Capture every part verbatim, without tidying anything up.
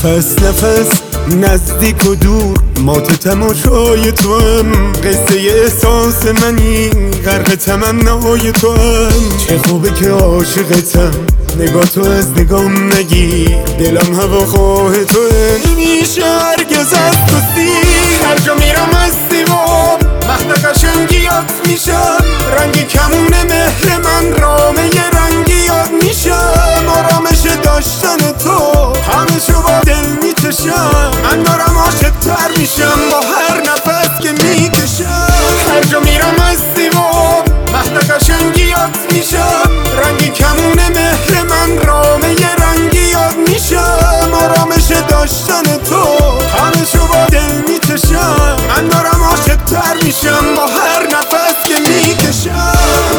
نفس نفس نزدیک و دور ما تو تماشای تو هم، قصه احساس منی غرق تمنای تو هم. چه خوبه که عاشقتم، نگاه تو از نگام نگیر، دلم هواخواه تو نمیشه هرگز از تو سیر. هر جا میرم از سیمام مهد قشنگیات میشم، رنگی کمون مهر من رامه رنگیات میشم. آرامش داشتن تو همه شو با دل میچشم، من دارم عاشق تر میشم با هر نفس که میکشم. هر جا میرم از سیمام مهد قشنگیات میشم، رنگی کمون مهر من رامه رنگیات میشم. آرامش داشتن تو همه شو با دل میچشم، من دارم عاشق تر میشم با هر نفس که میکشم.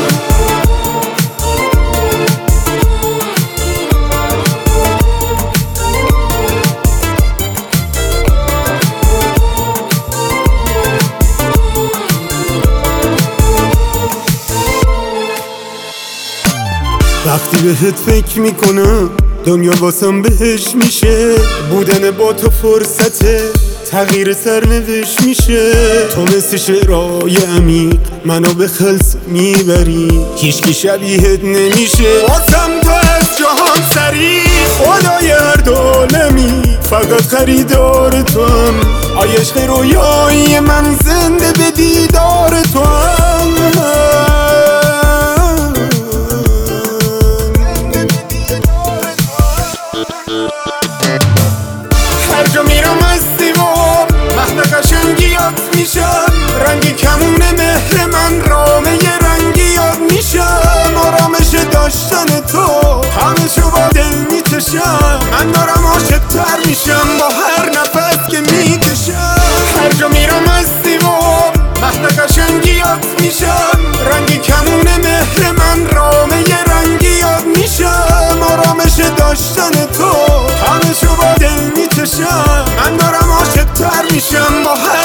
وقتی بهت فکر میکنم دنیا واسم بهش میشه، بودن با تو فرصته تغییر سرنوشت میشه. تو مثل شعرهای عمیق منو به خلص میبری، هیچکی شبیهت نمیشه. واسم تو از جهان سری خدای هر دولمی، فقط خریدار تو هم. آی عشق رویایی من زنده به دیدار تو هم. هر جا میرم از سیمام مهد قشنگیات میشم، رنگی کمون مهر من رامه رنگیات میشم. آرامش داشتن تو همه شو با دل میچشم، من دارم عاشق تر میشم با هر نفس که میکشم. هر جا میرم از سیمام مهد قشنگیات میشم، رنگی کمون مهر من رامه رنگیات میشم. آرامش داشتن تو همه شو با دل میچشم، من دارم عاشق تر میشم با هر